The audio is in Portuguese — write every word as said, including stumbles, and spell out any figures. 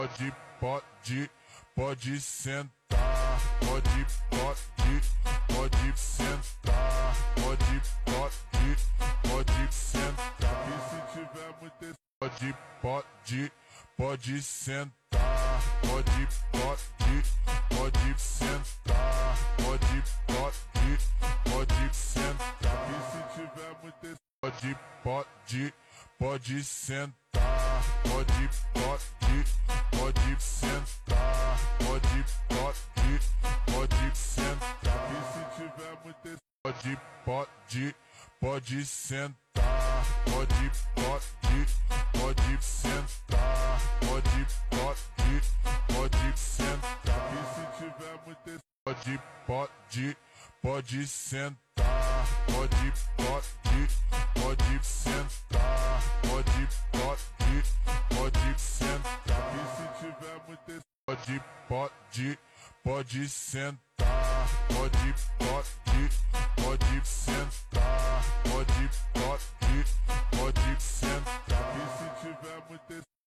Pode, pode, pode sentar. Pode, pode, pode sentar. Pode, pode, pode sentar. E se tiver muito, pode, pode, pode sentar. Pode, pode, pode sentar. Pode, pode, pode sentar. E se tiver muito, pode, pode, pode sentar. Pode, pode, pode sentar. Pode, pode, pode sentar. E se tiver muito, pode, pode, pode sentar. Pode, pode, pode sentar. Pode, pode, pode sentar. E se tiver muito, pode, pode, pode sentar. Pode, pode, pode sentar. Pode, pode, pode sentar. E se tiver muito, pode, pode, pode sentar. Pode, pode, pode sentar. Pode, pode, pode sentar. E se tiver muito